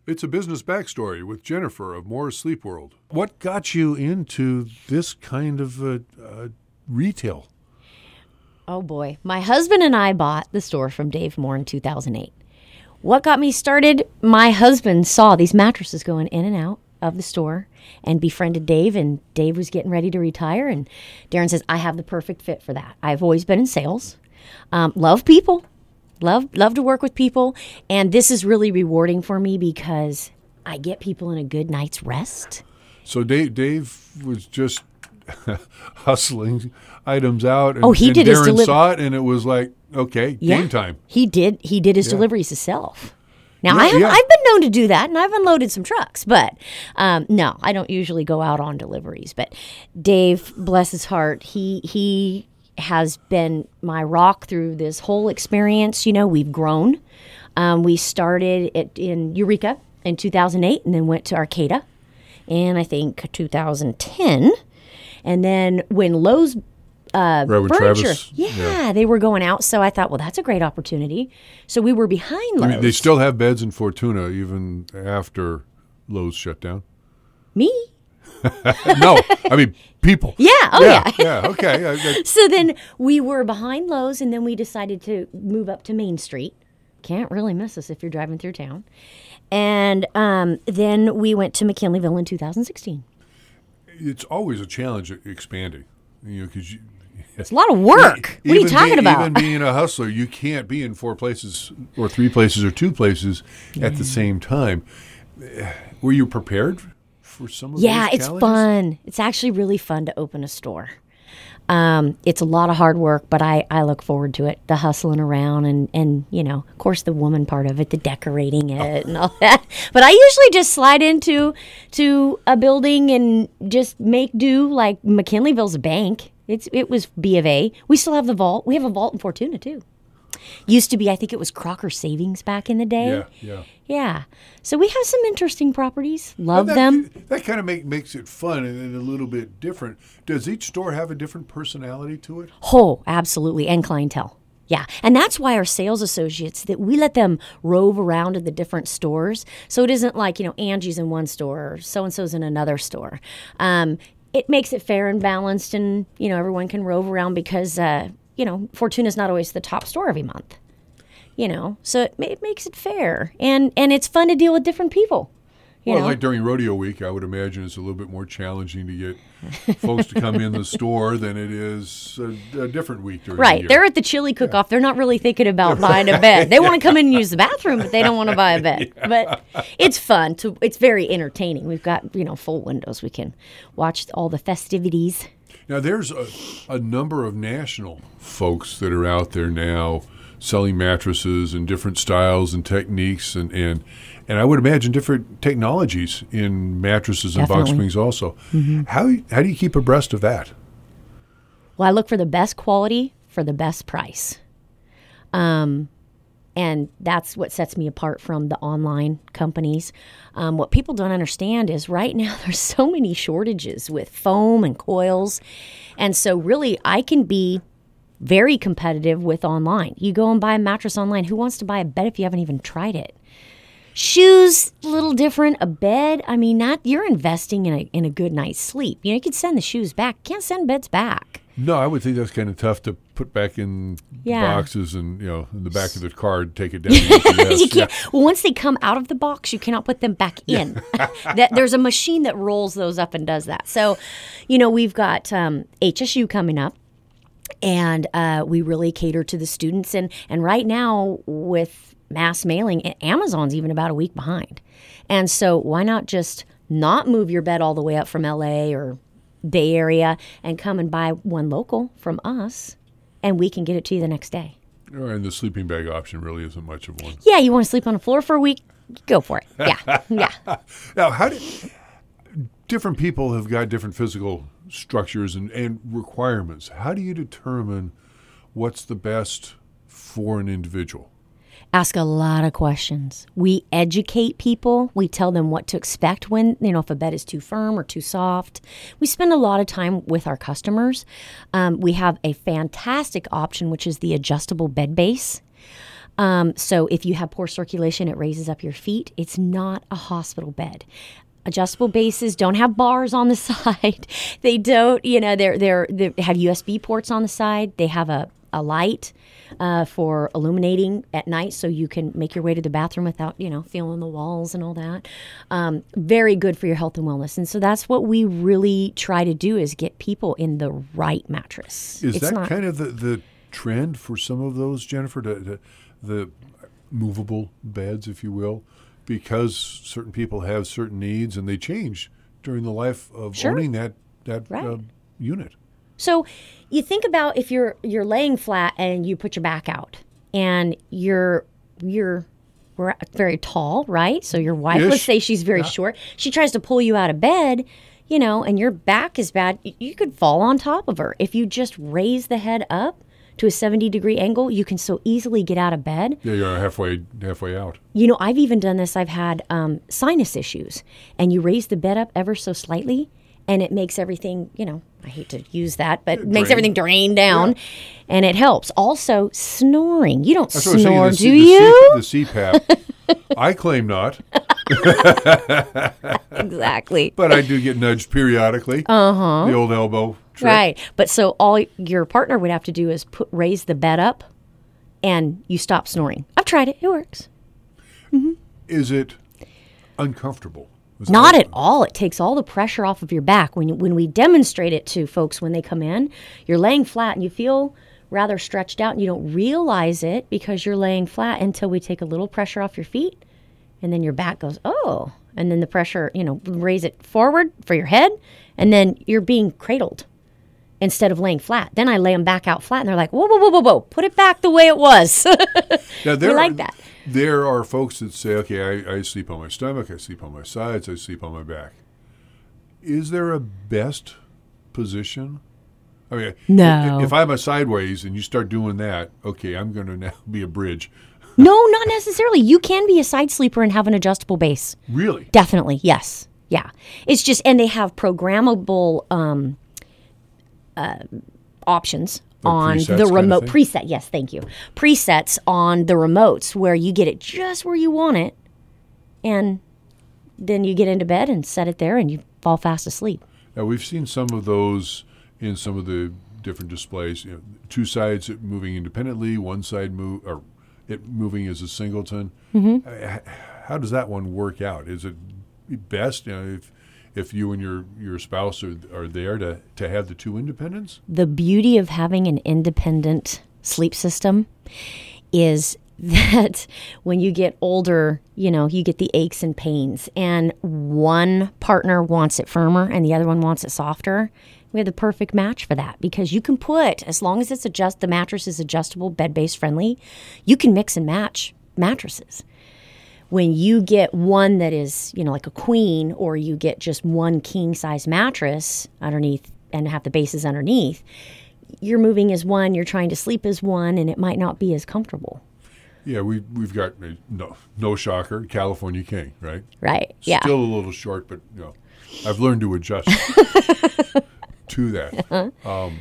It's a business backstory with Jennifer of Moore's Sleep World. What got you into this kind of retail? Oh boy. My husband and I bought the store from Dave Moore in 2008. What got me started? My husband saw these mattresses going in and out of the store and befriended Dave, and Dave was getting ready to retire, and Darren says, I have the perfect fit for that. I've always been in sales. Love people. Love to work with people, and this is really rewarding for me because I get people in a good night's rest. So Dave was just hustling items out, and, he did Darren his delivery. saw it, and it was like, okay, game time. He did his deliveries himself. Now, Yeah, I've been known to do that, and I've unloaded some trucks, but no, I don't usually go out on deliveries. But Dave, bless his heart, he has been my rock through this whole experience. You know, we've grown. We started in Eureka in 2008 and then went to Arcata in, I think, 2010. And then when Lowe's furniture, Travis, they were going out. So I thought, well, that's a great opportunity. So we were behind Lowe's. I mean, they still have beds in Fortuna even after Lowe's shut down. Me? No, I mean people. Yeah. Oh, yeah. Yeah. Okay. So then we were behind Lowe's, and then we decided to move up to Main Street. Can't really miss us if you're driving through town. And then we went to McKinleyville in 2016. It's always a challenge expanding, because it's a lot of work. What are you talking about? Even being a hustler, you can't be in 4 places or 3 places or 2 places at the same time. Were you prepared for some of those challenges? It's fun. It's actually really fun to open a store. It's a lot of hard work, but I look forward to it, the hustling around and of course, the woman part of it, the decorating it and all that. But I usually just slide into a building and just make do. Like McKinleyville's a bank. It was B of A. We still have the vault. We have a vault in Fortuna, too. Used to be, I think it was Crocker Savings back in the day. Yeah. So we have some interesting properties. Love them. That kind of makes it fun and a little bit different. Does each store have a different personality to it? Oh, absolutely. And clientele. Yeah. And that's why our sales associates, that we let them rove around to the different stores. So it isn't like, Angie's in one store or so-and-so's in another store. It makes it fair and balanced, and, everyone can rove around because, Fortuna's not always the top store every month. So it makes it fair, and it's fun to deal with different people. Like during rodeo week, I would imagine it's a little bit more challenging to get folks to come in the store than it is a different week during the year. They're at the chili cook-off. They're not really thinking about buying a bed. They want to come in and use the bathroom, but they don't want to buy a bed. But it's fun. It's very entertaining. We've got, full windows. We can watch all the festivities. Now, there's a number of national folks that are out there now selling mattresses and different styles and techniques and I would imagine different technologies in mattresses and box springs also. Mm-hmm. How do you keep abreast of that? Well, I look for the best quality for the best price. And that's what sets me apart from the online companies. What people don't understand is right now there's so many shortages with foam and coils. And so really I can be very competitive with online. You go and buy a mattress online. Who wants to buy a bed if you haven't even tried it? Shoes, a little different. A bed, you're investing in a good night's sleep. You can send the shoes back. Can't send beds back. No, I would think that's kind of tough to put back in boxes and, in the back of the car, take it down. You can't. Well, once they come out of the box, you cannot put them back in. There's a machine that rolls those up and does that. So, we've got HSU coming up. And we really cater to the students. And right now, with mass mailing, Amazon's even about a week behind. And so why not just not move your bed all the way up from L.A. or Bay Area and come and buy one local from us, and we can get it to you the next day. And the sleeping bag option really isn't much of one. Yeah, you want to sleep on the floor for a week? Go for it. Yeah. Now, different people have got different physical structures and requirements. How do you determine what's the best for an individual? Ask a lot of questions. We educate people. We tell them what to expect when, if a bed is too firm or too soft. We spend a lot of time with our customers. We have a fantastic option, which is the adjustable bed base. So if you have poor circulation, it raises up your feet. It's not a hospital bed. Adjustable bases don't have bars on the side. They don't, they have USB ports on the side. They have a light for illuminating at night so you can make your way to the bathroom without, feeling the walls and all that. Very good for your health and wellness. And so that's what we really try to do is get people in the right mattress. Is that kind of the trend for some of those, Jennifer, the movable beds, if you will? Because certain people have certain needs and they change during the life of owning that right. Unit. So you think about if you're laying flat and you put your back out and you're very tall, right? So your wife, let's say she's very short. She tries to pull you out of bed, and your back is bad. You could fall on top of her. If you just raise the head up to a 70-degree angle, you can so easily get out of bed. Yeah, you're halfway out. I've even done this. I've had sinus issues, and you raise the bed up ever so slightly, and it makes everything, I hate to use that, but it makes everything drain down, and it helps. Also, snoring. You don't snore, do you? The CPAP. I claim not. Exactly. But I do get nudged periodically. The old elbow trick. Right. But so all your partner would have to do is raise the bed up, and you stop snoring. I've tried it. It works. Mm-hmm. Is it uncomfortable? Not at all. It takes all the pressure off of your back. When we demonstrate it to folks when they come in, you're laying flat and you feel rather stretched out and you don't realize it because you're laying flat until we take a little pressure off your feet and then your back goes, oh, and then the pressure, raise it forward for your head and then you're being cradled instead of laying flat. Then I lay them back out flat and they're like, whoa, whoa, whoa, whoa, whoa, put it back the way it was. Now, we like that. There are folks that say, okay, I sleep on my stomach, I sleep on my sides, I sleep on my back. Is there a best position? I mean, no. If I'm a sideways and you start doing that, okay, I'm going to now be a bridge. No, not necessarily. You can be a side sleeper and have an adjustable base. Really? Definitely, yes. Yeah. It's just, and they have programmable options on the remote preset. Yes, thank you. Presets on the remotes where you get it just where you want it, and then you get into bed and set it there, and you fall fast asleep. Now we've seen some of those in some of the different displays. Two sides moving independently, one side moving as a singleton. Mm-hmm. How does that one work out? Is it best if you and your spouse are there to have the two independents? The beauty of having an independent sleep system is that when you get older, you get the aches and pains, and one partner wants it firmer and the other one wants it softer. We have the perfect match for that because you can put, as long as it's the mattress is adjustable, bed-based friendly, you can mix and match mattresses. When you get one that is, like a queen, or you get just one king-size mattress underneath and have the bases underneath, you're moving as one, you're trying to sleep as one, and it might not be as comfortable. Yeah, we've got no shocker, California King, right? Right. Yeah. Still a little short, but I've learned to adjust to that. And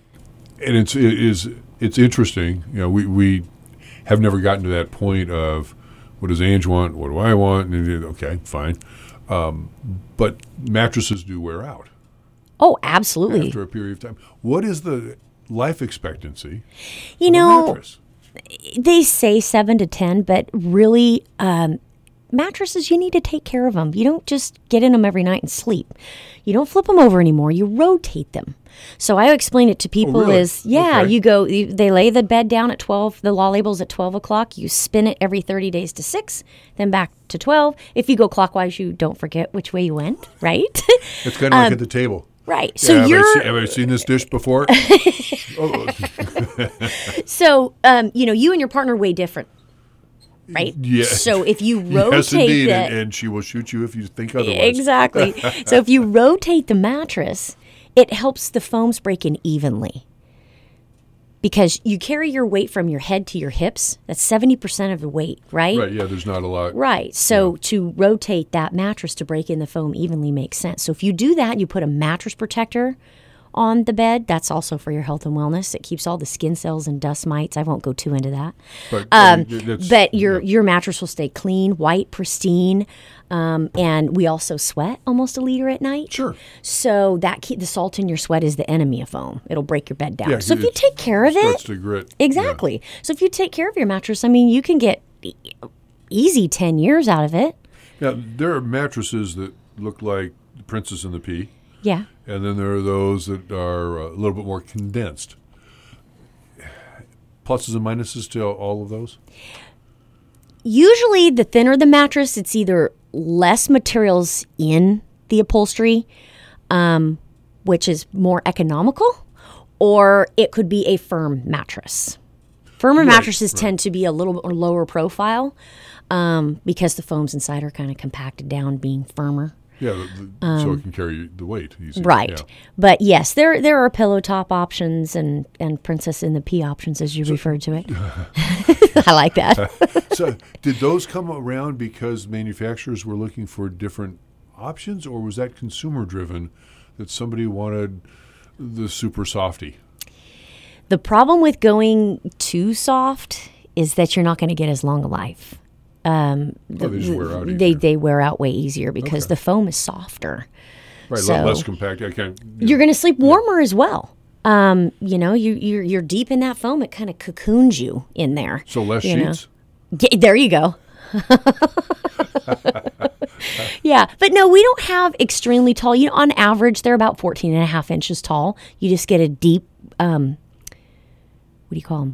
it's interesting. We have never gotten to that point of, what does Ange want? What do I want? And, okay, fine. But mattresses do wear out. Oh, absolutely. After a period of time. What is the life expectancy of a mattress? They say 7 to 10, but really, mattresses, you need to take care of them. You don't just get in them every night and sleep. You don't flip them over anymore. You rotate them. So I explain it to people okay. They lay the bed down at 12, the law label's at 12 o'clock. You spin it every 30 days to 6, then back to 12. If you go clockwise, you don't forget which way you went, right? It's kind of like at the table. Right. So have I seen this dish before? So, you and your partner weigh different. Right? Yeah. So if you rotate yes, indeed. And she will shoot you if you think otherwise. Exactly. So if you rotate the mattress, it helps the foams break in evenly. Because you carry your weight from your head to your hips. That's 70% of the weight, right? Right, yeah, there's not a lot. Right. So to rotate that mattress to break in the foam evenly makes sense. So if you do that, you put a mattress protector on the bed. That's also for your health and wellness. It keeps all the skin cells and dust mites. I won't go too into that. But your mattress will stay clean, white, pristine. And we also sweat almost a liter at night. Sure. So the salt in your sweat is the enemy of foam. It'll break your bed down. Yeah, so if you take care of it, starts to grit. Exactly. Yeah. So if you take care of your mattress, I mean, you can get easy 10 years out of it. Now, there are mattresses that look like the Princess and the Pea. Yeah. And then there are those that are a little bit more condensed. Pluses and minuses to all of those? Usually, the thinner the mattress, it's either less materials in the upholstery, which is more economical, or it could be a firm mattress. Firmer mattresses tend to be a little bit lower profile because the foams inside are kind of compacted down, being firmer. Yeah, so it can carry the weight easier. Right. Yeah. But yes, there are pillow top options and Princess in the Pea options, as you referred to it. I like that. So did those come around because manufacturers were looking for different options, or was that consumer driven, that somebody wanted the super softy? The problem with going too soft is that you're not going to get as long a life. They just wear out easier. They wear out way easier because the foam is softer. Right, so less compact. You're going to sleep warmer as well. You're deep in that foam. It kind of cocoons you in there. So less sheets? There you go. Yeah, but no, we don't have extremely tall. On average, they're about 14 and a half inches tall. You just get a deep, what do you call them?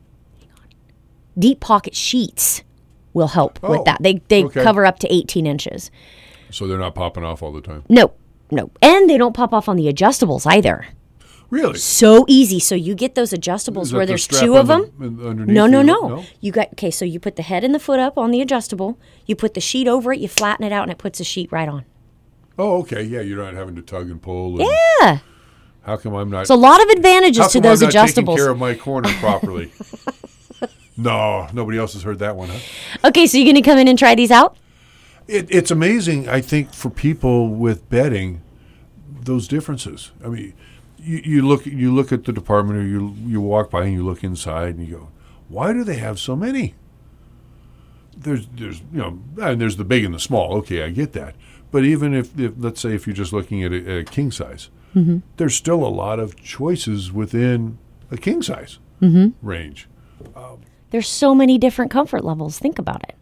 Deep pocket sheets will help with that. They cover up to 18 inches. So they're not popping off all the time? No. And they don't pop off on the adjustables either. Really? So easy. So you get those adjustables where there's two of them. No. So you put the head and the foot up on the adjustable. You put the sheet over it. You flatten it out, and it puts the sheet right on. Oh, okay. Yeah, you're not having to tug and pull. And yeah. How come I'm not? There's a lot of advantages to those adjustables. Taking care of my corner properly. No, nobody else has heard that one, huh? Okay, so you're going to come in and try these out? It's amazing, I think, for people with bedding, those differences. I mean, you look at the department, or you walk by and you look inside and you go, why do they have so many? There's and there's the big and the small. Okay, I get that. But even if let's say if you're just looking at a king size, there's still a lot of choices within a king size range. There's so many different comfort levels. Think about it.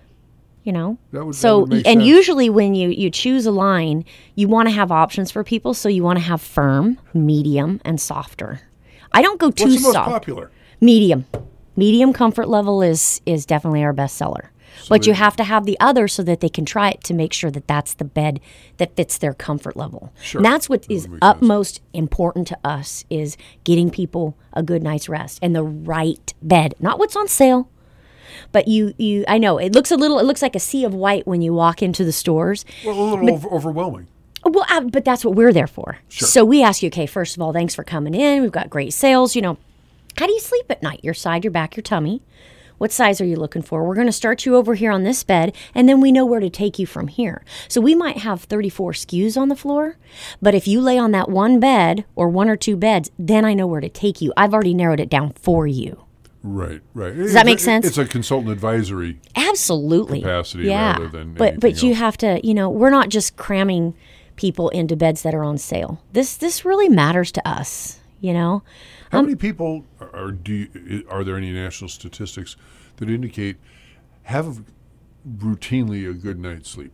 That would make and sense. Usually when you choose a line, you want to have options for people. So you want to have firm, medium, and softer. I don't go too soft. What's the most popular? Medium. Medium comfort level is definitely our best seller. But you have to have the other so that they can try it to make sure that that's the bed that fits their comfort level. Sure. And that's what is utmost important to us, is getting people a good night's rest and the right bed, not what's on sale. But I know it looks like a sea of white when you walk into the stores. Well, a little overwhelming. Well, but that's what we're there for. Sure. So we ask you, okay, first of all, thanks for coming in. We've got great sales. How do you sleep at night? Your side, your back, your tummy. What size are you looking for? We're going to start you over here on this bed, and then we know where to take you from here. So we might have 34 SKUs on the floor, but if you lay on that one bed or one or two beds, then I know where to take you. I've already narrowed it down for you. Right. Does that make sense? It's a consultant advisory Absolutely. capacity rather than But you else. have to, we're not just cramming people into beds that are on sale. This really matters to us, How many people are there any national statistics that indicate have routinely a good night's sleep?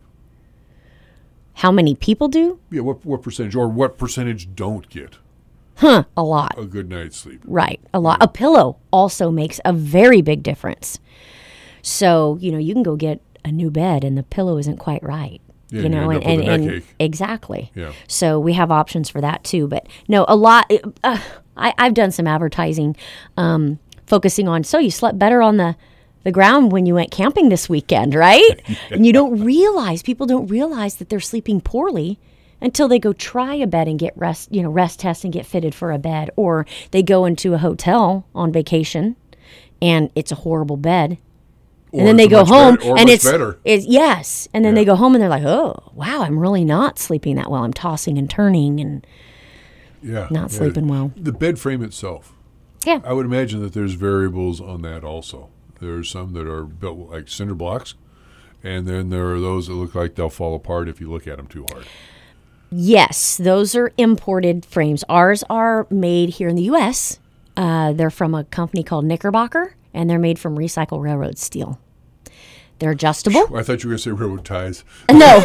How many people do? Yeah, what percentage, or what percentage don't get A lot. a good night's sleep? Right, a lot. A pillow also makes a very big difference. So, you can go get a new bed and the pillow isn't quite right. Yeah, you end up with a neck-ache. Exactly. Yeah. So we have options for that too. But no, a lot. I've done some advertising focusing on, so you slept better on the ground when you went camping this weekend, right? And people don't realize that they're sleeping poorly until they go try a bed and get rest test and get fitted for a bed, or they go into a hotel on vacation and it's a horrible bed. And then they go home and it's yes. And then they go home and they're like, oh, wow, I'm really not sleeping that well. I'm tossing and turning. And Yeah. not sleeping well. The bed frame itself. Yeah. I would imagine that there's variables on that also. There's some that are built like cinder blocks, and then there are those that look like they'll fall apart if you look at them too hard. Yes, those are imported frames. Ours are made here in the U.S. They're from a company called Knickerbocker, and they're made from recycled railroad steel. They're adjustable. I thought you were going to say railroad ties. No.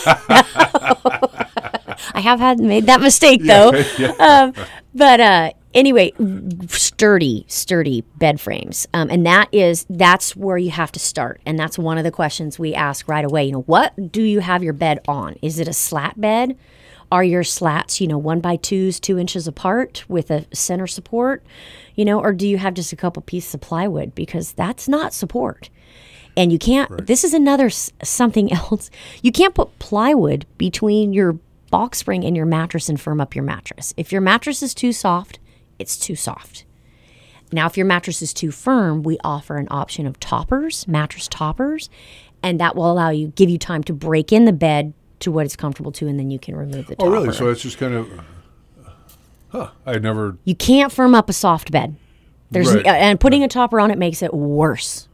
I have made that mistake, though. But anyway, sturdy bed frames. And that's where you have to start. And that's one of the questions we ask right away. What do you have your bed on? Is it a slat bed? Are your slats, 1x2s, 2 inches apart with a center support? Or do you have just a couple pieces of plywood? Because that's not support. And you can't, right. This is another something else. You can't put plywood between your box spring and your mattress and firm up your mattress. If your mattress is too soft, it's too soft. Now, if your mattress is too firm, we offer an option of toppers, mattress toppers, and that will give you time to break in the bed to what it's comfortable to, and then you can remove the topper. Oh, really? So it's just kind of, I never. You can't firm up a soft bed. Right. And putting a topper on it makes it worse.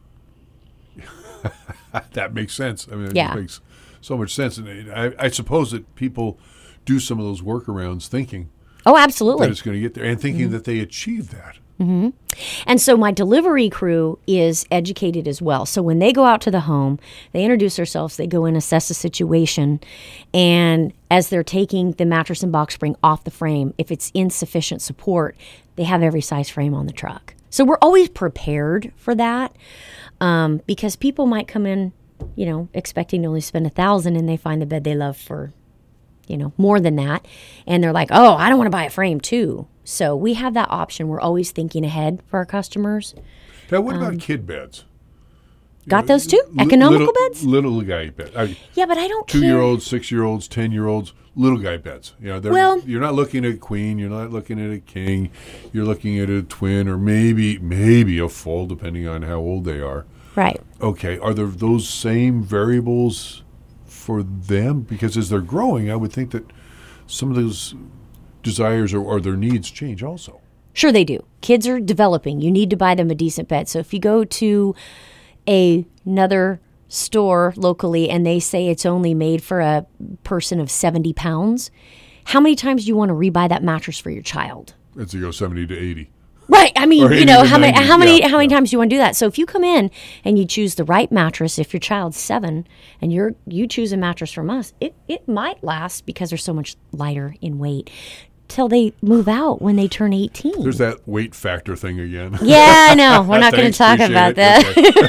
That makes sense. I mean, yeah. It makes so much sense. And I suppose that people do some of those workarounds thinking. Oh, absolutely. That it's going to get there and thinking that they achieve that. Mm-hmm. And so my delivery crew is educated as well. So when they go out to the home, they introduce themselves, they go in, assess the situation, and as they're taking the mattress and box spring off the frame, if it's insufficient support, they have every size frame on the truck. So we're always prepared for that because people might come in, expecting to only spend $1,000 and they find the bed they love for, more than that. And they're like, oh, I don't want to buy a frame too. So we have that option. We're always thinking ahead for our customers. Now, what about kid beds? Got those too? Economical beds? Little guy beds. Yeah, but I don't 2-year-olds, 6-year-olds, 10-year-olds, little guy beds. You're not looking at a queen. You're not looking at a king. You're looking at a twin or maybe a full, depending on how old they are. Right. Okay. Are there those same variables for them? Because as they're growing, I would think that some of those desires or their needs change also. Sure they do. Kids are developing. You need to buy them a decent bed. So if you go to another store locally and they say it's only made for a person of 70 pounds, how many times do you want to rebuy that mattress for your child? As you go 70 to 80. Right. I mean, how many times do you want to do that? So if you come in and you choose the right mattress, if your child's 7 and you choose a mattress from us, it might last because they're so much lighter in weight till they move out when they turn 18. There's that weight factor thing again. Yeah, I know. We're not going to talk about that.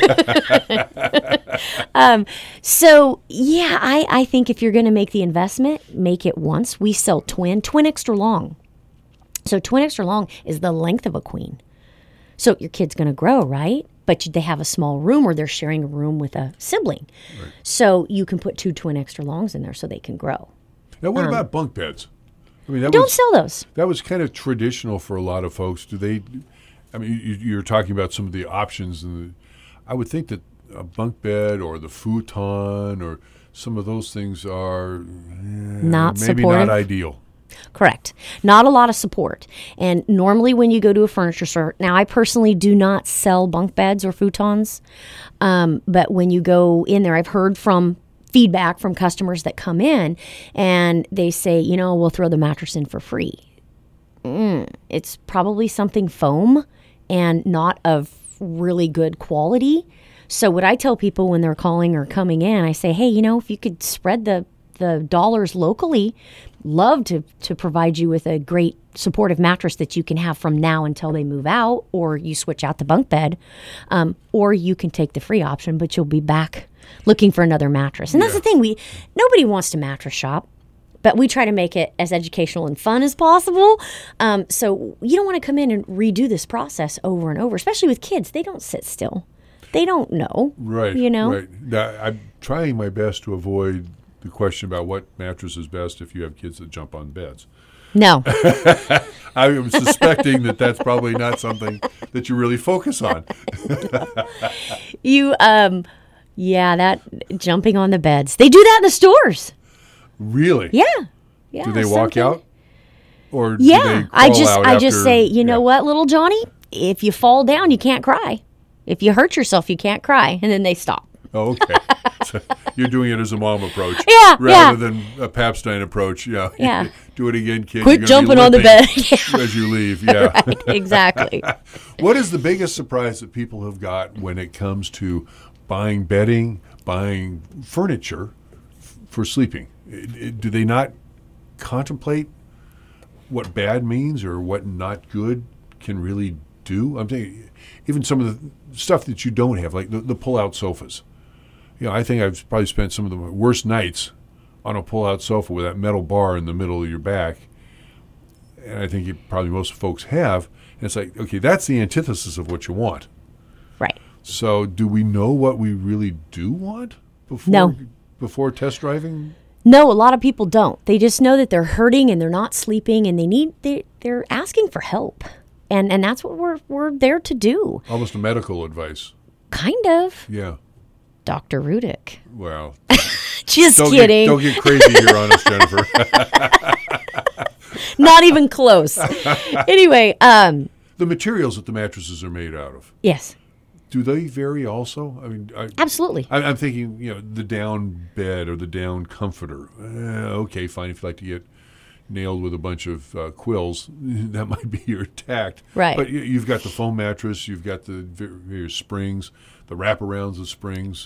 Okay. So, yeah, I think if you're going to make the investment, make it once. We sell twin extra long. So twin extra long is the length of a queen. So your kid's going to grow, right? But they have a small room or they're sharing a room with a sibling. Right. So you can put 2 twin extra longs in there so they can grow. Now, what about bunk beds? I mean, don't sell those. That was kind of traditional for a lot of folks. You're talking about some of the options. I would think that a bunk bed or the futon or some of those things are not maybe supportive. Not ideal. Correct. Not a lot of support. And normally when you go to a furniture store, now I personally do not sell bunk beds or futons, but when you go in there, I've heard from feedback from customers that come in and they say, we'll throw the mattress in for free. It's probably something foam and not of really good quality. So what I tell people when they're calling or coming in, I say, hey, if you could spread the dollars locally, love to provide you with a great supportive mattress that you can have from now until they move out, or you switch out the bunk bed, or you can take the free option, but you'll be back looking for another mattress. And that's the thing, nobody wants to mattress shop, but we try to make it as educational and fun as possible. So you don't want to come in and redo this process over and over, especially with kids. They don't sit still. They don't know. Right. Right. Now, I'm trying my best to avoid the question about what mattress is best if you have kids that jump on beds. No. I'm suspecting that that's probably not something that you really focus on. That jumping on the beds. They do that in the stores. Really? Yeah. Do they walk out? Or do they Yeah, I crawl just out I just after- say, you know yeah. what, little Johnny, if you fall down, you can't cry. If you hurt yourself, you can't cry, and then they stop. Oh, okay. So you're doing it as a mom approach. Yeah, Rather than a Pap Stein approach. Yeah. Yeah. Do it again, kid. Quit You're gonna be jumping on the bed. limping as you leave. Yeah. Exactly. What is the biggest surprise that people have got when it comes to buying bedding, buying furniture for sleeping? Do they not contemplate what bad means or what not good can really do? I'm thinking even some of the stuff that you don't have, like the pull-out sofas. You know, I think I've probably spent some of the worst nights on a pull-out sofa with that metal bar in the middle of your back. And I think probably most folks have. And it's like, okay, that's the antithesis of what you want. Right. So do we know what we really do want No. before test driving? No, a lot of people don't. They just know that they're hurting and they're not sleeping, and they're asking for help. And that's what we're there to do. Almost a medical advice. Kind of. Yeah. Dr. Rudick. Well, Just don't kidding. don't get crazy here on us, Jennifer. Not even close. Anyway, The materials that the mattresses are made out of, yes, do they vary also? I mean, absolutely. I'm thinking, the down bed or the down comforter. Okay, fine. If you like to get nailed with a bunch of quills, that might be your tact. Right. But you've got the foam mattress, you've got the various springs, the wraparounds of springs.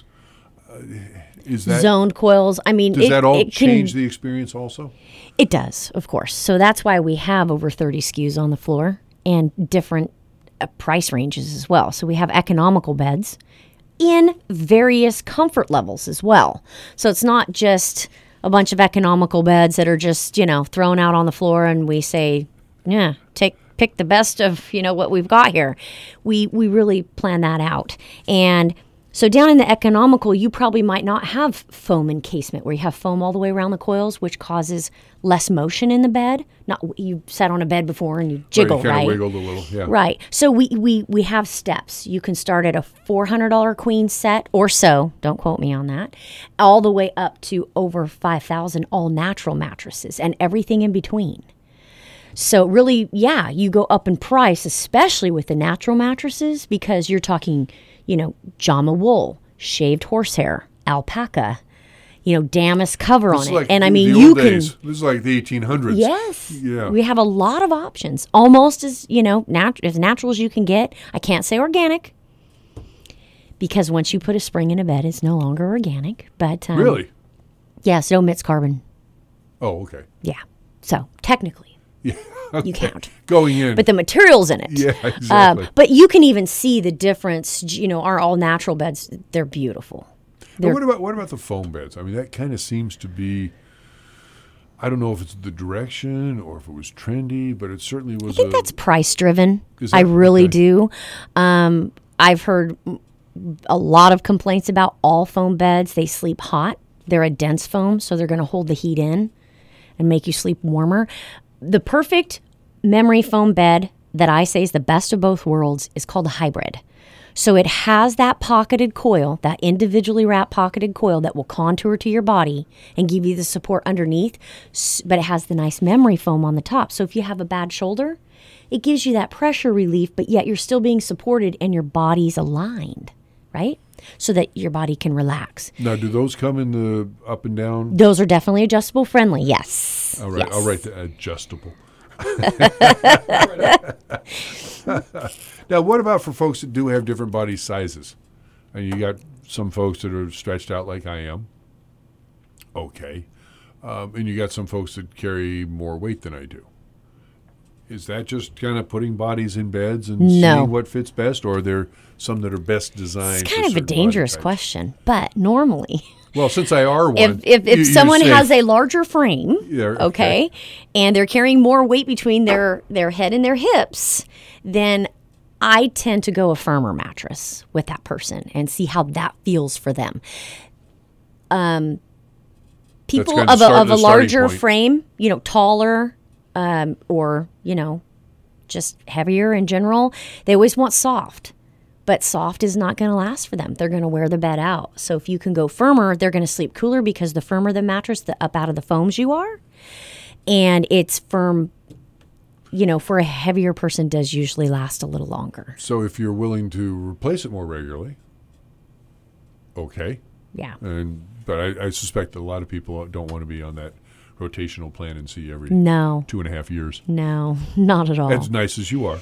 Is that Zoned coils. I mean, does that all it change the experience also? It does, of course. So that's why we have over 30 SKUs on the floor and different price ranges as well. So we have economical beds in various comfort levels as well. So it's not just a bunch of economical beds that are just, thrown out on the floor and we say, yeah, pick the best of, what we've got here. We really plan that out. And so down in the economical, you probably might not have foam encasement where you have foam all the way around the coils, which causes less motion in the bed. Not you sat on a bed before and you jiggle, you kind right? of wiggled a little, yeah. Right. So we have steps. You can start at a $400 queen set or so, don't quote me on that, all the way up to over 5,000 all natural mattresses and everything in between. So really, yeah, you go up in price, especially with the natural mattresses, because you're talking, Jama wool, shaved horsehair, alpaca, damask cover This on is it. like And I the mean, old you days. can. This is like the 1800s. Yes. Yeah. We have a lot of options, almost as, as natural as you can get. I can't say organic because once you put a spring in a bed, it's no longer organic. But Really? yes, it omits carbon. Oh, okay. Yeah. So technically, Yeah. Okay. you count. Going in. But the materials in it. Yeah, exactly. But you can even see the difference. Our all natural beds, they're beautiful. But what about the foam beds? I mean, that kind of seems to be. I don't know if it's the direction or if it was trendy, but it certainly was. I think that's price driven. Is I that- really okay. do. I've heard a lot of complaints about all foam beds. They sleep hot. They're a dense foam, so they're going to hold the heat in and make you sleep warmer. The perfect memory foam bed that I say is the best of both worlds is called a hybrid. So it has that pocketed coil, that individually wrapped pocketed coil that will contour to your body and give you the support underneath, but it has the nice memory foam on the top. So if you have a bad shoulder, it gives you that pressure relief, but yet you're still being supported and your body's aligned, right? So that your body can relax. Now, do those come in the up and down? Those are definitely adjustable friendly, yes. All right, Yes. I'll write the adjustable. Now, what about for folks that do have different body sizes? And you got some folks that are stretched out like I am. Okay. And you got some folks that carry more weight than I do. Is that just kind of putting bodies in beds and No. seeing what fits best? Or are there some that are best designed? It's for kind of a certain body dangerous types? question, but normally, Well, since I are one, if you're someone safe. has a larger frame, Yeah, okay, and they're carrying more weight between their head and their hips, then I tend to go a firmer mattress with that person and see how that feels for them. People kind of of a starting larger point. frame, taller, or just heavier in general, they always want soft. But soft is not going to last for them. They're going to wear the bed out. So if you can go firmer, they're going to sleep cooler because the firmer the mattress, the up out of the foams you are. And it's firm for a heavier person does usually last a little longer. So if you're willing to replace it more regularly, okay. Yeah. But I suspect that a lot of people don't want to be on that rotational plan and see every No. 2.5 years. No, not at all. As nice as you are.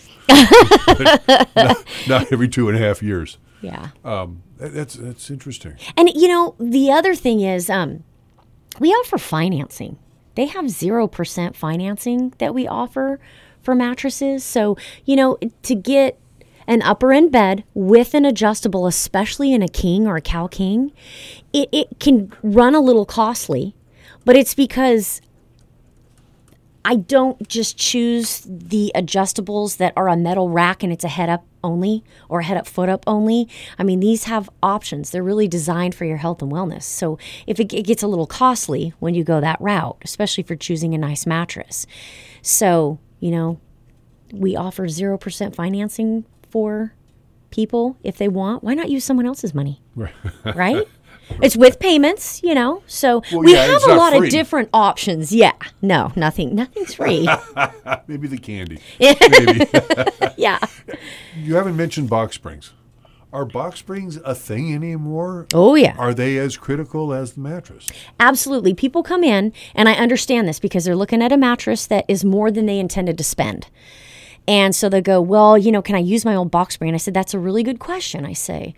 not every 2.5 years. Yeah. That's interesting. And, the other thing is we offer financing. They have 0% financing that we offer for mattresses. So, to get an upper end bed with an adjustable, especially in a king or a cow king, it can run a little costly, but it's because I don't just choose the adjustables that are a metal rack and it's a head up only or a head up, foot up only. I mean, these have options. They're really designed for your health and wellness. So if it gets a little costly when you go that route, especially for choosing a nice mattress. So, we offer 0% financing for people if they want. Why not use someone else's money? Right? It's with payments, So we have a lot of different options. Yeah. No, nothing's free. Maybe the candy. Maybe. Yeah. You haven't mentioned box springs. Are box springs a thing anymore? Oh, yeah. Are they as critical as the mattress? Absolutely. People come in, and I understand this because they're looking at a mattress that is more than they intended to spend. And so they go, well, can I use my old box spring? And I said, that's a really good question. I say,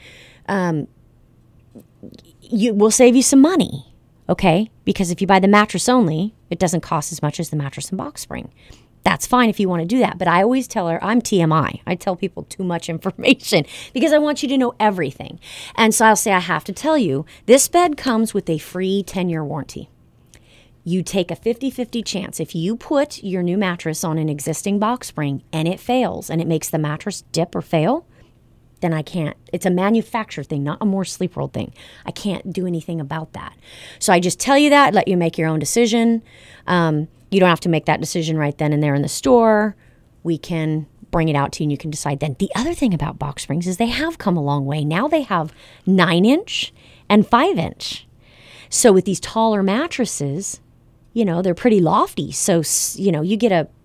we'll save you some money, okay? Because if you buy the mattress only, it doesn't cost as much as the mattress and box spring. That's fine if you want to do that. But I always tell her, I'm TMI. I tell people too much information because I want you to know everything. And so I'll say, I have to tell you, this bed comes with a free 10-year warranty. You take a 50-50 chance. If you put your new mattress on an existing box spring and it fails and it makes the mattress dip or fail, then I can't. It's a manufacturer thing, not a More Sleep World thing. I can't do anything about that. So I just tell you that, let you make your own decision. You don't have to make that decision right then and there in the store. We can bring it out to you and you can decide then. The other thing about box springs is they have come a long way. Now they have 9-inch and 5-inch. So with these taller mattresses, they're pretty lofty. So, you get a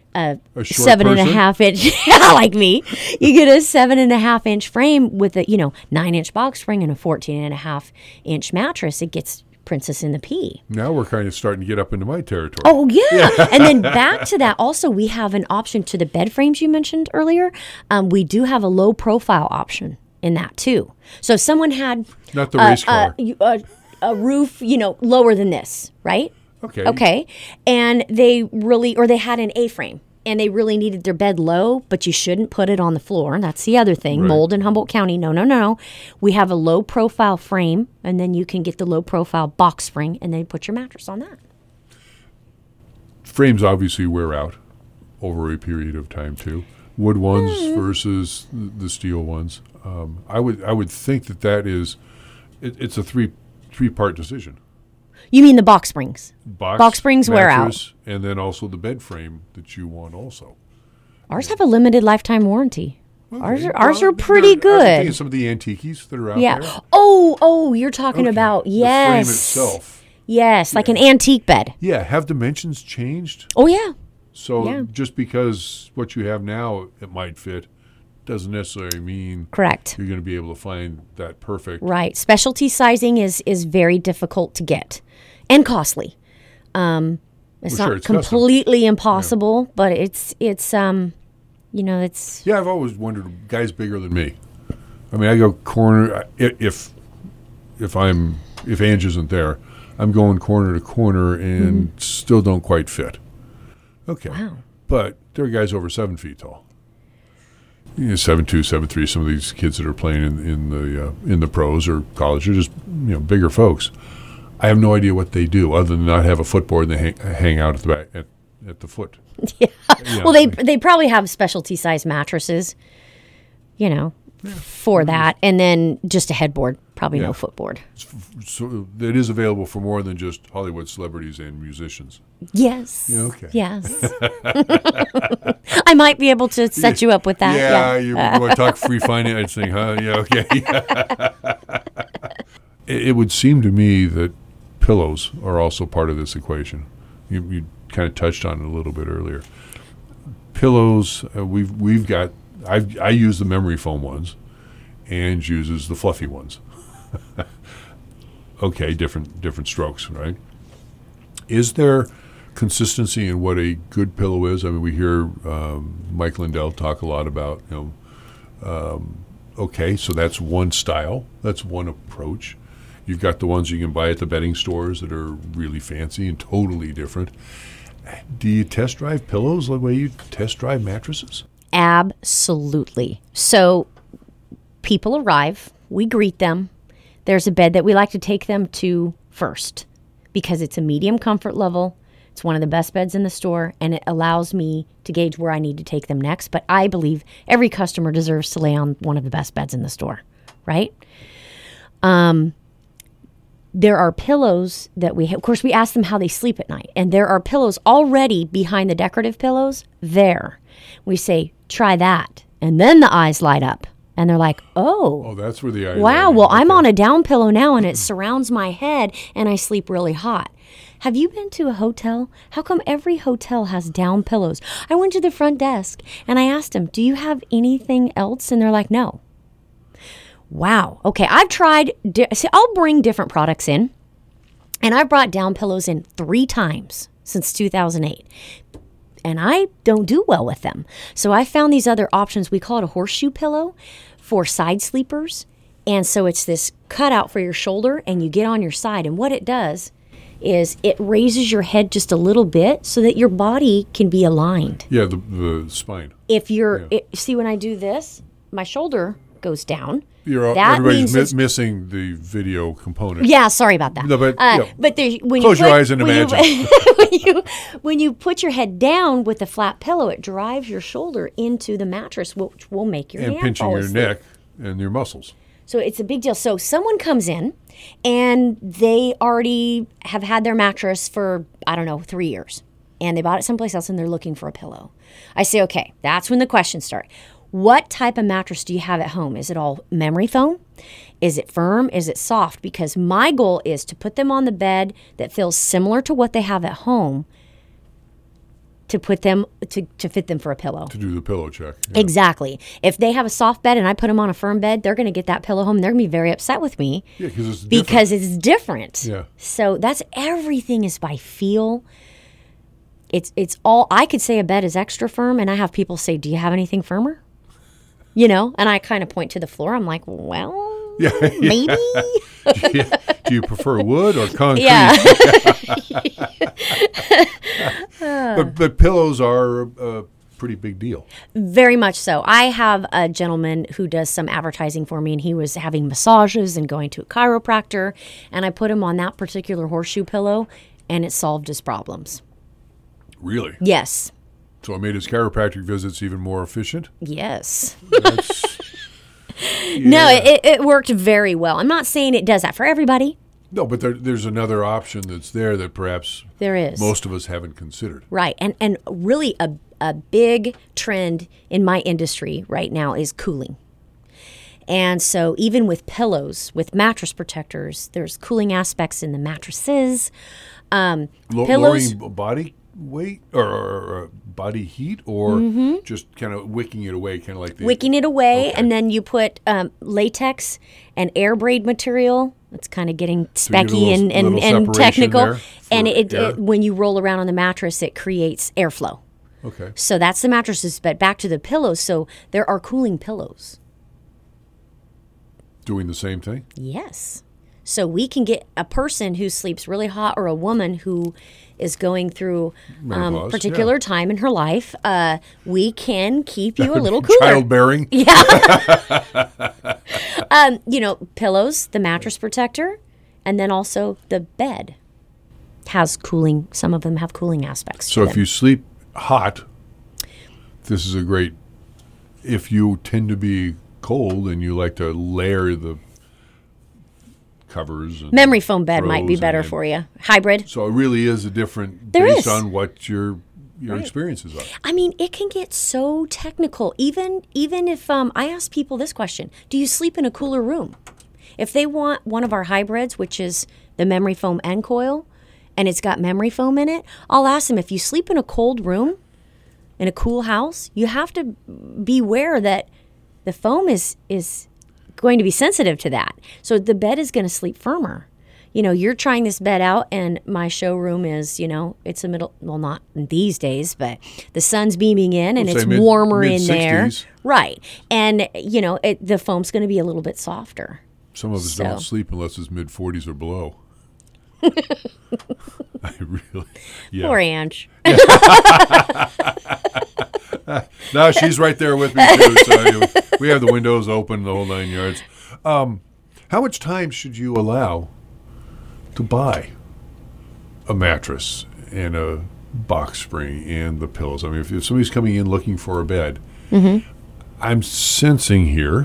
7.5 inch, like me, you get a 7.5 inch frame with a, 9-inch box spring and a 14.5 inch mattress. It gets Princess in the Pea. Now we're kind of starting to get up into my territory. Oh, yeah. And then back to that, also, we have an option to the bed frames you mentioned earlier. We do have a low profile option in that too. So if someone had not the race car. A roof, lower than this, right? Okay. And they had an A-frame and they really needed their bed low, but you shouldn't put it on the floor. And that's the other thing. Right. Mold in Humboldt County. No. We have a low profile frame and then you can get the low profile box spring and then put your mattress on that. Frames obviously wear out over a period of time too. Wood ones versus the steel ones. I would think that is it's a three-part decision. You mean the box springs? Box springs mattress, wear out. And then also the bed frame that you want also. Ours have a limited lifetime warranty. Okay. Ours are pretty good. I think some of the antiques that are out there. Oh, you're talking about, yes. The frame itself. Yes, like an antique bed. Yeah, have dimensions changed? Oh, yeah. So just because what you have now, it might fit, doesn't necessarily mean correct you're going to be able to find that perfect. Right. Specialty sizing is very difficult to get and costly. It's not completely impossible, but it's it's. Yeah, I've always wondered, guys bigger than me. I mean, I go corner if Ange isn't there, I'm going corner to corner and still don't quite fit. Okay. Wow. But there are guys over 7 feet tall. 7'2", 7'3", some of these kids that are playing in the pros or college are just bigger folks. I have no idea what they do other than not have a footboard and they hang out at the back at the foot. Yeah. Well, they probably have specialty size mattresses, for that, and then just a headboard, probably no footboard. So it is available for more than just Hollywood celebrities and musicians. Yes. Yeah, okay. Yes. I might be able to set you up with that. Yeah, you want to talk free financing, huh? Yeah, okay. It would seem to me that pillows are also part of this equation. You kind of touched on it a little bit earlier. pillows, we've got. I use the memory foam ones. Ange uses the fluffy ones. Okay, different strokes, right? Is there consistency in what a good pillow is? I mean, we hear Mike Lindell talk a lot about, okay, so that's one style, that's one approach. You've got the ones you can buy at the bedding stores that are really fancy and totally different. Do you test drive pillows the way you test drive mattresses? Absolutely. So people arrive, we greet them. There's a bed that we like to take them to first because it's a medium comfort level. It's one of the best beds in the store, and it allows me to gauge where I need to take them next. But I believe every customer deserves to lay on one of the best beds in the store, right? There are pillows that of course, we ask them how they sleep at night. And there are pillows already behind the decorative pillows there. We say, try that. And then the eyes light up. And they're like, oh, that's where the eyes wow, light well, up. I'm on a down pillow now, and it surrounds my head, and I sleep really hot. Have you been to a hotel? How come every hotel has down pillows? I went to the front desk, and I asked them, do you have anything else? And they're like, no. Wow. Okay, I've tried. I'll bring different products in, and I've brought down pillows in 3 times since 2008. And I don't do well with them. So I found these other options. We call it a horseshoe pillow for side sleepers. And so it's this cutout for your shoulder, and you get on your side. And what it does is it raises your head just a little bit so that your body can be aligned. Yeah, the spine. If see, when I do this, my shoulder goes down. Everybody's missing the video component. Yeah, sorry about that. No, but when close your eyes and imagine. When you put your head down with a flat pillow, it drives your shoulder into the mattress, which will make your hand pinching fall your asleep. neck and your muscles. So it's a big deal. So someone comes in, and they already have had their mattress for, 3 years. And they bought it someplace else, and they're looking for a pillow. I say, okay, that's when the questions start. What type of mattress do you have at home? Is it all memory foam? Is it firm? Is it soft? Because my goal is to put them on the bed that feels similar to what they have at home, to put them to fit them for a pillow. To do the pillow check. Yeah. Exactly. If they have a soft bed and I put them on a firm bed, they're going to get that pillow home. They're going to be very upset with me. Yeah, because it's different. Yeah. So that's everything is by feel. It's all, I could say a bed is extra firm, and I have people say, do you have anything firmer? And I kind of point to the floor. I'm like, well, maybe. Do you prefer wood or concrete? Yeah. But pillows are a pretty big deal. Very much so. I have a gentleman who does some advertising for me, and he was having massages and going to a chiropractor, and I put him on that particular horseshoe pillow, and it solved his problems. Really? Yes. So it made his chiropractic visits even more efficient? Yes. Yeah. No, it worked very well. I'm not saying it does that for everybody. No, but there's another option that's there that perhaps there is. Most of us haven't considered. Right. And really a big trend in my industry right now is cooling. And so even with pillows, with mattress protectors, there's cooling aspects in the mattresses. Lowering body weight or body heat, or just kind of wicking it away, kind of like wicking it away, and then you put latex and air braid material. It's kind of getting specky and technical, and it when you roll around on the mattress, it creates airflow. Okay. So that's the mattresses, but back to the pillows. So there are cooling pillows. Doing the same thing? Yes. So we can get a person who sleeps really hot, or a woman who is going through particular time in her life. We can keep you a little cooler. Childbearing. Yeah. Pillows, the mattress protector, and then also the bed has cooling. Some of them have cooling aspects. So if you sleep hot, this is a great. If you tend to be cold and you like to layer the covers, and memory foam bed might be better for you. Hybrid. So it really is a different based on what your experiences are. I mean, it can get so technical. Even if I ask people this question: do you sleep in a cooler room? If they want one of our hybrids, which is the memory foam end coil, and it's got memory foam in it, I'll ask them, if you sleep in a cold room, in a cool house, you have to beware that the foam is going to be sensitive to that. So the bed is going to sleep firmer. You're trying this bed out, and my showroom is, it's the middle, well, not these days, but the sun's beaming in, and it's warmer in there. Right. And, the foam's going to be a little bit softer. Some of us don't sleep unless it's mid-40s or below. I really, yeah. Poor Ange. No, she's right there with me, too. So we have the windows open, the whole 9 yards. How much time should you allow to buy a mattress and a box spring and the pillows? I mean, if somebody's coming in looking for a bed, I'm sensing here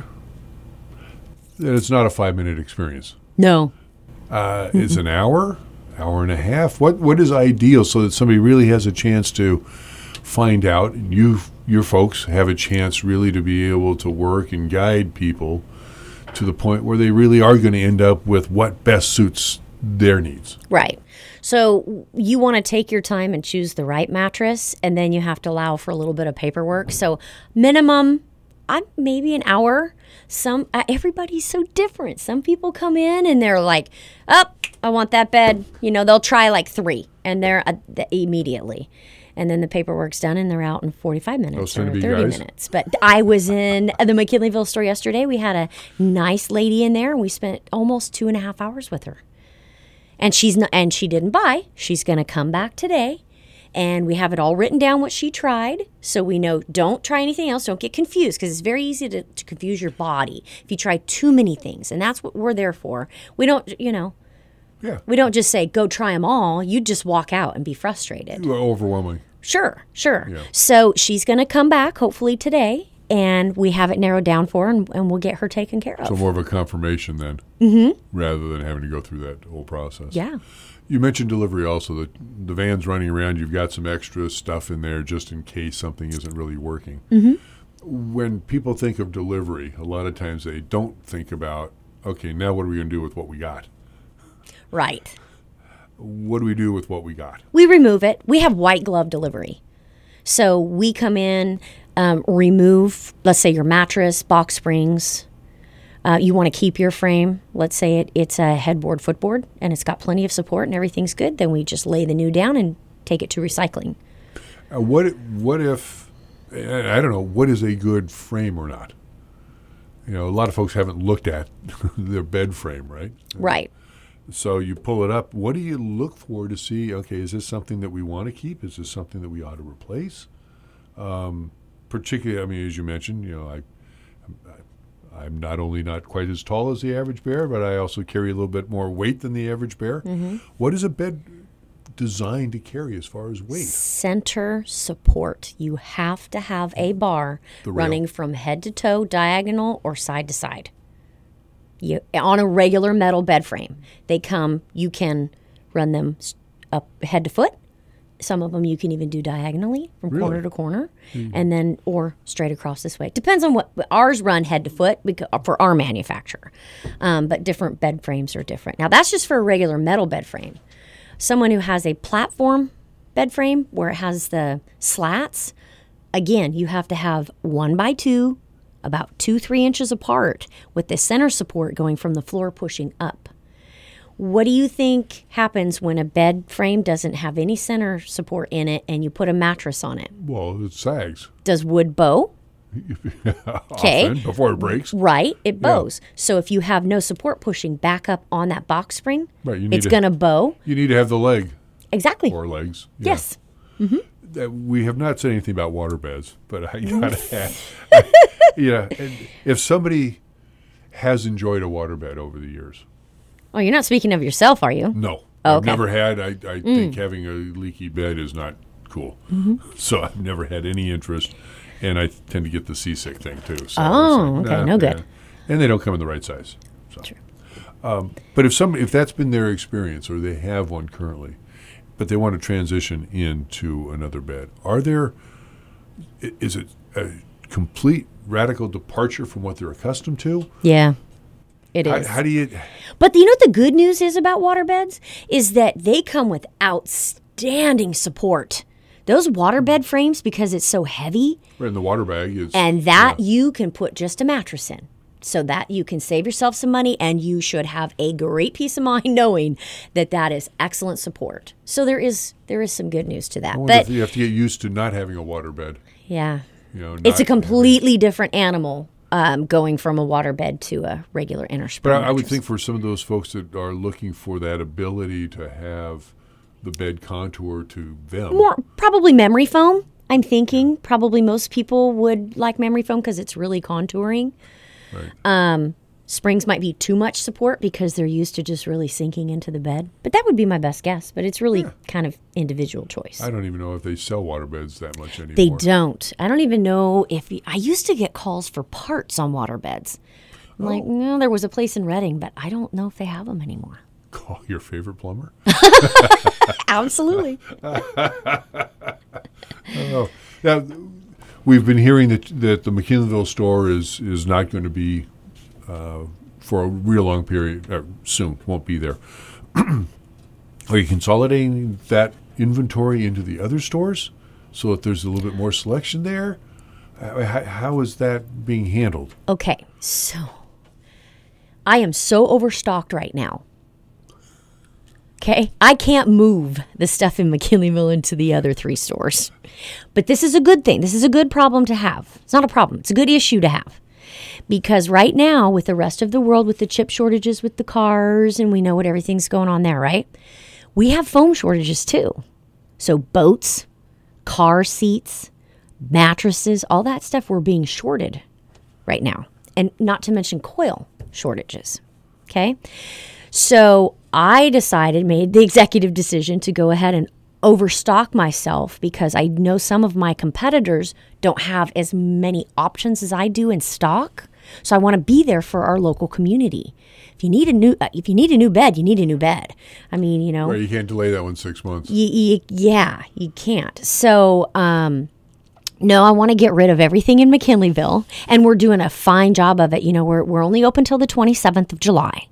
that it's not a 5-minute experience. No. It's an hour and a half. What is ideal so that somebody really has a chance to find out, and your folks have a chance really to be able to work and guide people to the point where they really are going to end up with what best suits their needs. Right. So you want to take your time and choose the right mattress, and then you have to allow for a little bit of paperwork. So minimum, maybe an hour. Everybody's so different. Some people come in and they're like, I want that bed. They'll try like 3, and they're immediately. And then the paperwork's done, and they're out in 45 minutes or 30 minutes. But I was in the McKinleyville store yesterday. We had a nice lady in there, and we spent almost 2.5 hours with her. And she didn't buy. She's going to come back today, and we have it all written down what she tried, so we know don't try anything else. Don't get confused, because it's very easy to confuse your body if you try too many things, and that's what we're there for. We don't, Yeah. We don't just say, go try them all. You just walk out and be frustrated. Overwhelming. Sure. Yeah. So she's going to come back hopefully today, and we have it narrowed down for her, and we'll get her taken care of. So more of a confirmation then, rather than having to go through that whole process. Yeah. You mentioned delivery also. The van's running around. You've got some extra stuff in there just in case something isn't really working. When people think of delivery, a lot of times they don't think about, okay, now what are we going to do with what we got? Right. What do we do with what we got? We remove it. We have white glove delivery. So we come in, remove, let's say, your mattress, box springs. You want to keep your frame. Let's say it's a headboard, footboard, and it's got plenty of support and everything's good. Then we just lay the new down and take it to recycling. What if, I don't know, what is a good frame or not? A lot of folks haven't looked at their bed frame, right? Right. So you pull it up. What do you look for to see, okay, is this something that we want to keep? Is this something that we ought to replace? Particularly, I mean, as you mentioned, I'm not only not quite as tall as the average bear, but I also carry a little bit more weight than the average bear. What is a bed designed to carry as far as weight? Center support. You have to have a bar running from head to toe, diagonal, or side to side. On a regular metal bed frame. They come, you can run them up head to foot. Some of them you can even do diagonally from corner to corner, and then or straight across this way. Depends on what ours run head to foot for our manufacturer, but different bed frames are different. Now that's just for a regular metal bed frame. Someone who has a platform bed frame where it has the slats, again, you have to have 1x2, about 2-3 inches apart, with the center support going from the floor pushing up. What do you think happens when a bed frame doesn't have any center support in it and you put a mattress on it? Well, it sags. Does wood bow? Okay. Before it breaks. Right, it bows. Yeah. So if you have no support pushing back up on that box spring, it's going to bow. You need to have the leg. Exactly. Or legs. Yeah. Yes. We have not said anything about water beds, but I got to add. If somebody has enjoyed a water bed over the years. Oh, you're not speaking of yourself, are you? No. Oh, I've never had. I think having a leaky bed is not cool. So I've never had any interest, and I tend to get the seasick thing too. So no good. And they don't come in the right size. So. True. But if that's been their experience, or they have one currently, but they want to transition into another bed, is it a complete radical departure from what they're accustomed to? Yeah. It is. How do you... But you know what the good news is about water beds? Is that they come with outstanding support. Those waterbed frames, because it's so heavy, Right, and the water bag is. and that you can put just a mattress in. So that you can save yourself some money, and you should have a great peace of mind knowing that that is excellent support. So there is some good news to that. I wonder But if you have to get used to not having a waterbed. yeah, not it's a completely different animal going from a waterbed to a regular inner spring But I would mattress. think for some of those folks that are looking for that ability to have the bed contour to them. More probably memory foam. I'm thinking probably most people would like memory foam because it's really contouring. Right. Springs might be too much support because they're used to just really sinking into the bed. But that would be my best guess. But it's really kind of individual choice. I don't even know if they sell waterbeds that much anymore. They don't. I don't even know if I used to get calls for parts on waterbeds. I'm like, no, there was a place in Reading, but I don't know if they have them anymore. Call your favorite plumber. Absolutely. Oh, now we've been hearing that the McKinleyville store is not going to be for a real long period. Soon won't be there. Are you consolidating that inventory into the other stores so that there's a little bit more selection there? How is that being handled? Okay, so I am so overstocked right now. Okay, I can't move the stuff in McKinleyville into the other 3 stores. But this is a good thing. This is a good problem to have. It's not a problem. It's a good issue to have. Because right now, with the rest of the world, with the chip shortages with the cars, and we know what everything's going on there, right? We have foam shortages too. So boats, car seats, mattresses, all that stuff, we're being shorted right now. And not to mention coil shortages. Okay? So I made the executive decision to go ahead and overstock myself because I know some of my competitors don't have as many options as I do in stock. So I want to be there for our local community. If you need a new bed, you need a new bed. I mean, you know, Right, you can't delay that one 6 months. yeah, you can't. So, no, I want to get rid of everything in McKinleyville, and we're doing a fine job of it. You know, we're only open till the 27th of July.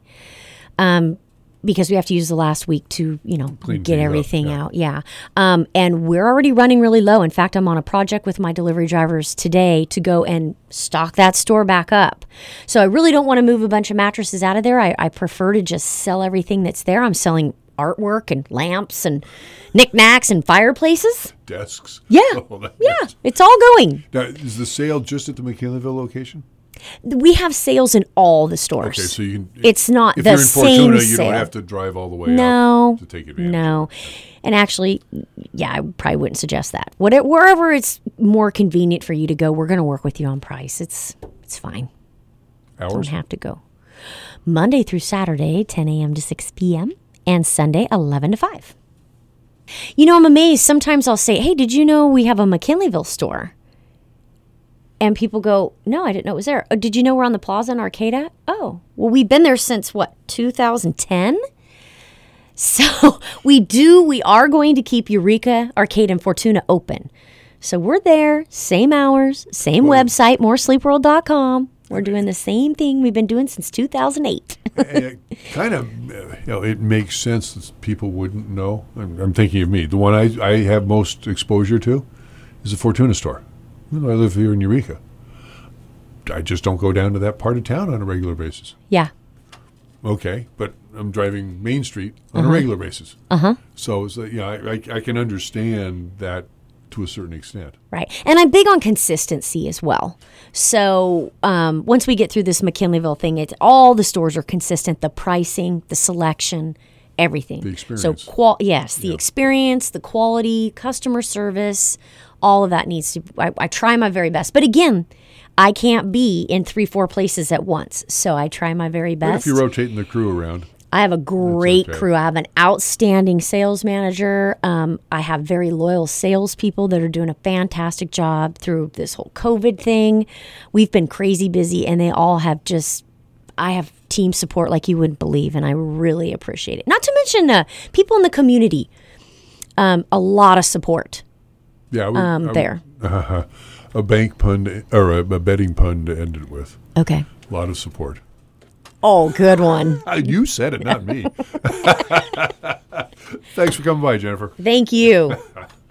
Because we have to use the last week to, you know, Clean get things up, everything yeah. out. Yeah. And we're already running really low. In fact, I'm on a project with my delivery drivers today to go and stock that store back up. So I really don't want to move a bunch of mattresses out of there. I prefer to just sell everything that's there. I'm selling artwork and lamps and knickknacks and fireplaces. Desks. Yeah. Oh, that Yeah. makes- It's all going. Now, is the sale just at the McKinleyville location? We have sales in all the stores. Okay, so you can. It's not if the you're in same Fortuna, you sale. don't have to drive all the way No, up to take advantage. no. And actually, yeah, I probably wouldn't suggest that. Wherever it's more convenient for you to go, we're going to work with you on price. It's fine. Don't Hours. have to go. Monday through Saturday, 10 a.m. to 6 p.m. and Sunday, 11 to 5. You know, I'm amazed. Sometimes I'll say, hey, did you know we have a McKinleyville store? And people go, no, I didn't know it was there. Oh, did you know we're on the Plaza in Arcata? Oh, well, we've been there since, what, 2010? So we are going to keep Eureka, Arcade, and Fortuna open. So we're there, same hours, same website, moresleepworld.com. We're doing the same thing we've been doing since 2008. It kind of, it makes sense that people wouldn't know. I'm thinking of me. The one I have most exposure to is the Fortuna store. I live here in Eureka. I just don't go down to that part of town on a regular basis. Yeah. Okay, but I'm driving Main Street on a regular basis. So it's I can understand that to a certain extent. Right. And I'm big on consistency as well. So once we get through this McKinleyville thing, it's all the stores are consistent. The pricing, the selection, everything. The experience. So, the experience, the quality, customer service, all of that needs to, I try my very best. But again, I can't be in 3-4 places at once. So I try my very But best. if you're rotating the crew around. I have a great okay. crew. I have an outstanding sales manager. I have very loyal salespeople that are doing a fantastic job through this whole COVID thing. We've been crazy busy, and they all have I have team support like you wouldn't believe, and I really appreciate it. Not to mention people in the community. A lot of support there. A bank pun or a betting pun to end it with. Okay. A lot of support. Oh, good one. You said it, not me. Thanks for coming by, Jennifer. Thank you.